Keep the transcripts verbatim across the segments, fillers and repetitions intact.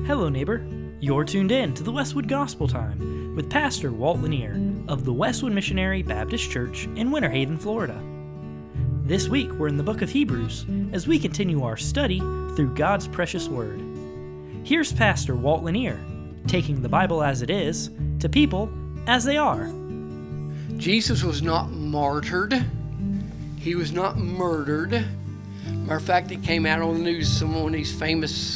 Hello, neighbor. You're tuned in to the Westwood Gospel Time with Pastor Walt Lanier of the Westwood Missionary Baptist Church in Winter Haven, Florida. This week, we're in the book of Hebrews as we continue our study through God's precious Word. Here's Pastor Walt Lanier, taking the Bible as it is to people as they are. Jesus was not martyred. He was not murdered. Matter of fact, it came out on the news, some of these famous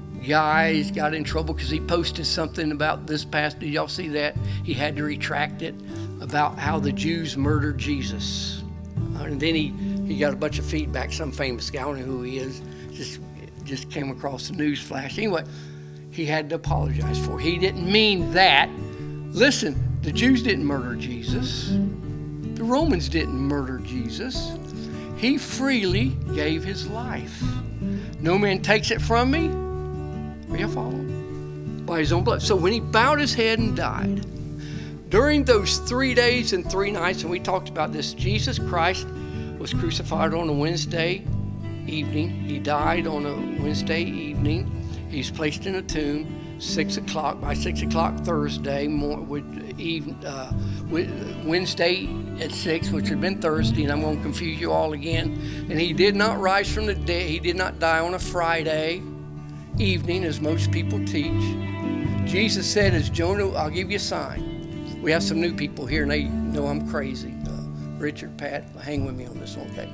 guys got in trouble because he posted something about this past, did y'all see that? He had to retract it about how the Jews murdered Jesus. Uh, and then he, he got a bunch of feedback, some famous guy, I don't know who he is, just, just came across the news flash. Anyway, he had to apologize for it. He didn't mean that. Listen, the Jews didn't murder Jesus. The Romans didn't murder Jesus. He freely gave his life. No man takes it from me. Are you following? By his own blood. So when he bowed his head and died, during those three days and three nights, and we talked about this, Jesus Christ was crucified on a Wednesday evening. He died on a Wednesday evening. He's placed in a tomb, six o'clock, by six o'clock Thursday, more, would, even, uh, Wednesday at six, which had been Thursday, and I'm going to confuse you all again. And he did not rise from the dead. He did not die on a Friday evening, as most people teach. Jesus said, as Jonah, I'll give you a sign. We have some new people here, and they know I'm crazy. Uh, Richard, Pat, hang with me on this one, okay?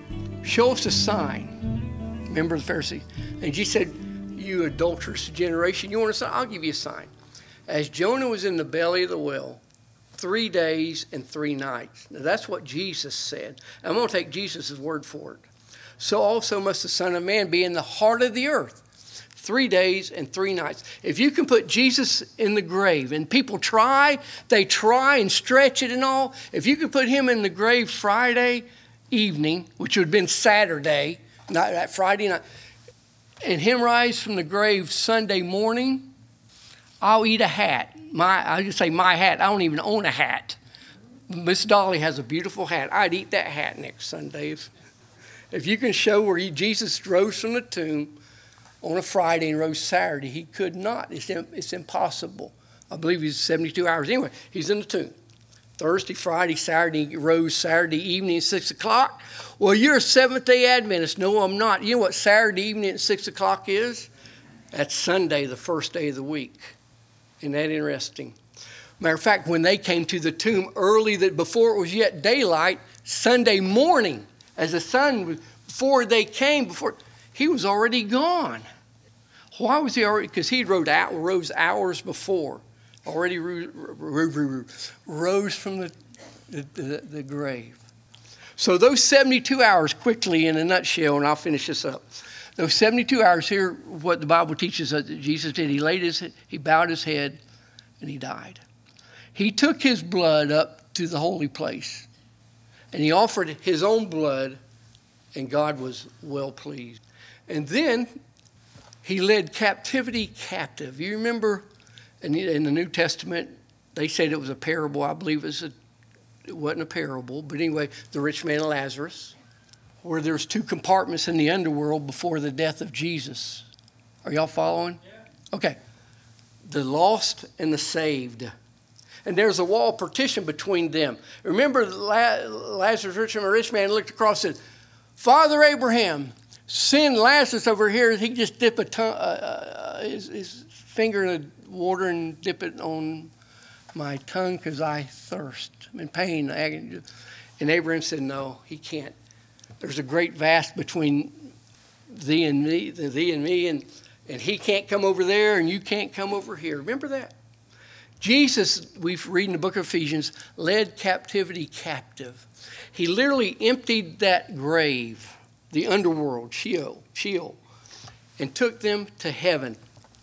Show us a sign. Remember the Pharisee? And Jesus said, you adulterous generation, you want a sign? I'll give you a sign. As Jonah was in the belly of the whale, three days and three nights. Now that's what Jesus said. I'm going to take Jesus' word for it. So also must the Son of Man be in the heart of the earth. Three days and three nights. If you can put Jesus in the grave, and people try, they try and stretch it and all. If you could put him in the grave Friday evening, which would have been Saturday, not that Friday night, and him rise from the grave Sunday morning, I'll eat a hat. My, I just say my hat. I don't even own a hat. Miss Dolly has a beautiful hat. I'd eat that hat next Sunday. If, if you can show where he, Jesus rose from the tomb on a Friday and rose Saturday, he could not. It's, it's impossible. I believe he's seventy-two hours. Anyway, he's in the tomb. Thursday, Friday, Saturday, he rose Saturday evening at six o'clock. Well, you're a Seventh-day Adventist. No, I'm not. You know what Saturday evening at six o'clock is? That's Sunday, the first day of the week. Isn't that interesting? Matter of fact, when they came to the tomb early, that before it was yet daylight, Sunday morning, as the sun was, before they came, before he was already gone. Why was he already? Because he rose, out, rose hours before, already ro- ro- ro- rose from the, the, the, the grave. So those seventy-two hours, quickly in a nutshell, and I'll finish this up. Those seventy-two hours here, what the Bible teaches us that Jesus did, he laid his, he bowed his head, and he died. He took his blood up to the holy place, and he offered his own blood, and God was well pleased. And then he led captivity captive. You remember in the, in the New Testament, they said it was a parable. I believe it, was a, it wasn't a parable, but anyway, the rich man and Lazarus, where there's two compartments in the underworld before the death of Jesus. Are y'all following? Yeah. Okay. The lost and the saved. And there's a wall partition between them. Remember, Lazarus, rich and rich man, looked across and said, Father Abraham, send Lazarus over here. He just dip a tongue, uh, uh, his, his finger in the water and dip it on my tongue because I thirst. I'm in pain. And Abraham said, no, he can't. There's a great vast between thee and me, thee and me, and, and he can't come over there, and you can't come over here. Remember that? Jesus, we read in the book of Ephesians, led captivity captive. He literally emptied that grave, the underworld, Sheol, Sheol, and took them to heaven.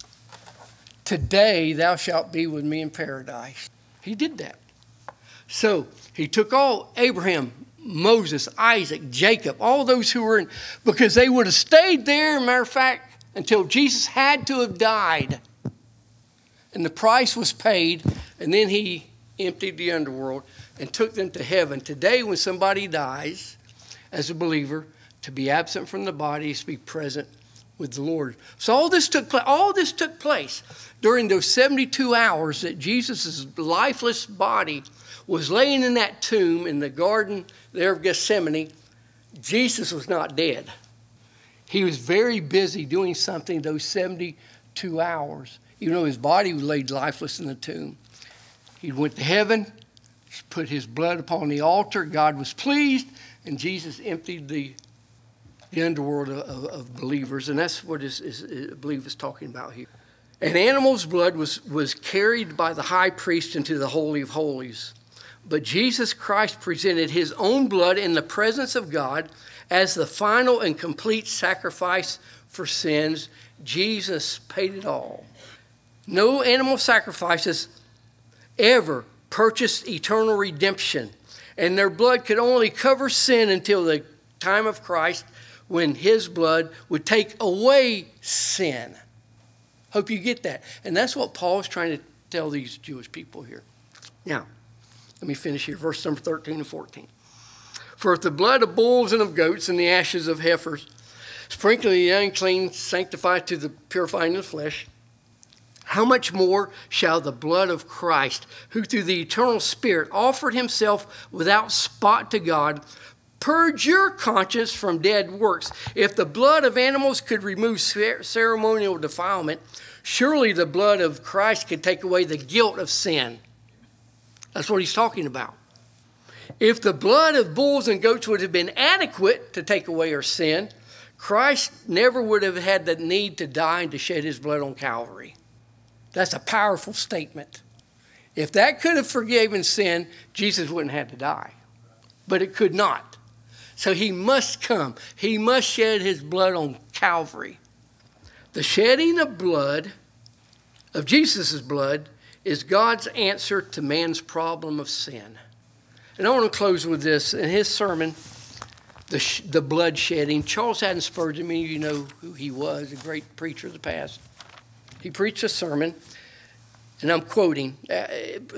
Today thou shalt be with me in paradise. He did that. So he took all Abraham, Moses, Isaac, Jacob, all those who were in, because they would have stayed there, matter of fact, until Jesus had to have died. And the price was paid, and then he emptied the underworld and took them to heaven. Today, when somebody dies as a believer, to be absent from the body is to be present with the Lord. So all this took place. All this took place during those seventy-two hours that Jesus' lifeless body was laying in that tomb in the garden there of Gethsemane. Jesus was not dead. He was very busy doing something those seventy-two hours, even though his body was laid lifeless in the tomb. He went to heaven, put his blood upon the altar. God was pleased, and Jesus emptied the, the underworld of, of, of believers. And that's what is, is, is, I believe is talking about here. An animal's blood was, was carried by the high priest into the Holy of Holies. But Jesus Christ presented his own blood in the presence of God as the final and complete sacrifice for sins. Jesus paid it all. No animal sacrifices ever purchased eternal redemption, and their blood could only cover sin until the time of Christ, when his blood would take away sin. Hope you get that. And that's what Paul is trying to tell these Jewish people here. Now, let me finish here, verse number thirteen and fourteen. For if the blood of bulls and of goats and the ashes of heifers, sprinkling the unclean, sanctify to the purifying of the flesh, how much more shall the blood of Christ, who through the eternal Spirit offered himself without spot to God, purge your conscience from dead works? If the blood of animals could remove ceremonial defilement, surely the blood of Christ could take away the guilt of sin. That's what he's talking about. If the blood of bulls and goats would have been adequate to take away our sin, Christ never would have had the need to die and to shed his blood on Calvary. That's a powerful statement. If that could have forgiven sin, Jesus wouldn't have to die. But it could not. So he must come. He must shed his blood on Calvary. The shedding of blood, of Jesus' blood, is God's answer to man's problem of sin. And I want to close with this. In his sermon, The, sh- the blood shedding, Charles Haddon Spurgeon, many of you know who he was, a great preacher of the past. He preached a sermon, and I'm quoting uh,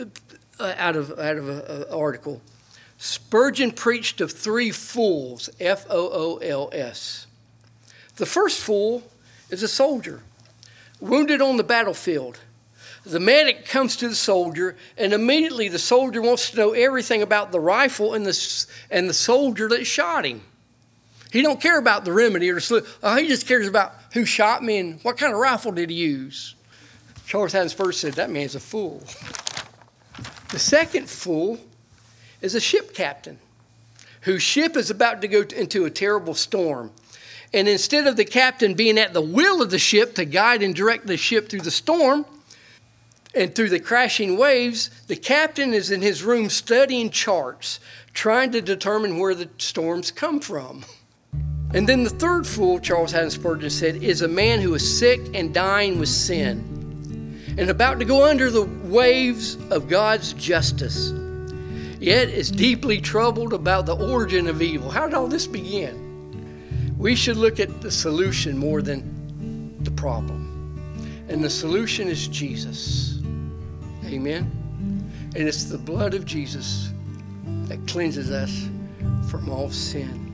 out of out of an article. Spurgeon preached of three fools, F O O L S. The first fool is a soldier, wounded on the battlefield. The medic comes to the soldier, and immediately the soldier wants to know everything about the rifle and the and the soldier that shot him. He don't care about the remedy or the oh, he just cares about who shot me and what kind of rifle did he use. Charles Haddon Spurgeon said that man's a fool. The second fool is a ship captain whose ship is about to go into a terrible storm. And instead of the captain being at the wheel of the ship to guide and direct the ship through the storm and through the crashing waves, the captain is in his room studying charts, trying to determine where the storms come from. And then the third fool, Charles Haddon Spurgeon said, is a man who is sick and dying with sin and about to go under the waves of God's justice, yet is deeply troubled about the origin of evil. How did all this begin? We should look at the solution more than the problem. And the solution is Jesus. Amen? And it's the blood of Jesus that cleanses us from all sin.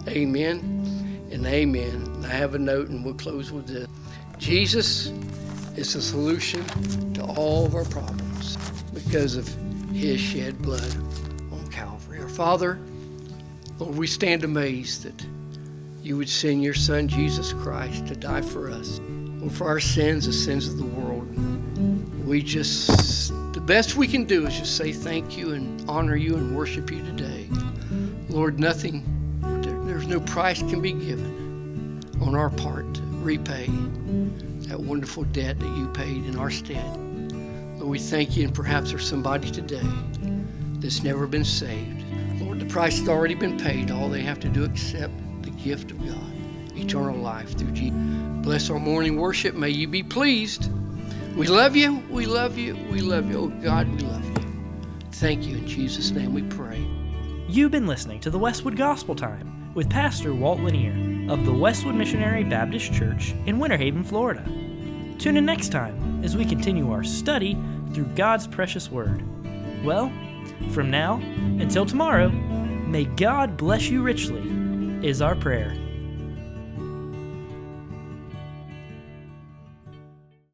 Amen and amen. I have a note and we'll close with this. Jesus is the solution to all of our problems because of his shed blood on Calvary. Our Father, Lord, we stand amazed that you would send your Son, Jesus Christ, to die for us. Lord, for our sins, the sins of the world. We just, the best we can do is just say thank you and honor you and worship you today. Lord, nothing, there, there's no price can be given on our part to repay that wonderful debt that you paid in our stead. Lord, we thank you, and perhaps there's somebody today that's never been saved. Lord, the price has already been paid. All they have to do is accept the gift of God, eternal life through Jesus. Bless our morning worship. May you be pleased. We love you. We love you. We love you. Oh, God, we love you. Thank you. In Jesus' name we pray. You've been listening to the Westwood Gospel Time with Pastor Walt Lanier of the Westwood Missionary Baptist Church in Winter Haven, Florida. Tune in next time as we continue our study through God's precious Word. Well, from now until tomorrow, may God bless you richly, is our prayer.